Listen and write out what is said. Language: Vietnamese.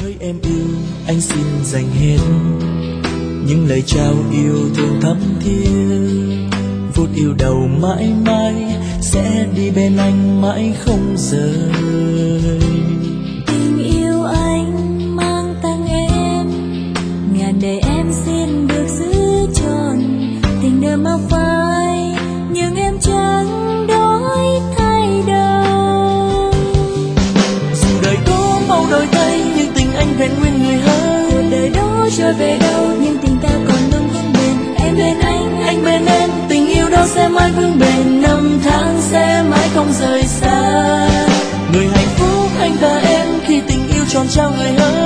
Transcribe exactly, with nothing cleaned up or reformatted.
Hỡi em yêu, anh xin dành hết những lời trao yêu thương thắm thiết. Phút yêu đầu mãi mãi sẽ đi bên anh mãi không rời. Tình yêu anh mang tặng em, ngàn đời em xin được giữ trọn. Tình đời mà phai nhưng em chẳng đổi thay đâu. Dù đời có mau đổi thay nhưng tình anh vẹn nguyên người hỡi. Cuộc đời đó trôi về đâu nhưng tình ta còn luôn vững bền. Em bên anh, Anh bên em, tình yêu đó sẽ mãi vững bền. Năm tháng sẽ mãi không rời xa. Người hạnh phúc anh và em khi tình yêu tròn trao người hỡi.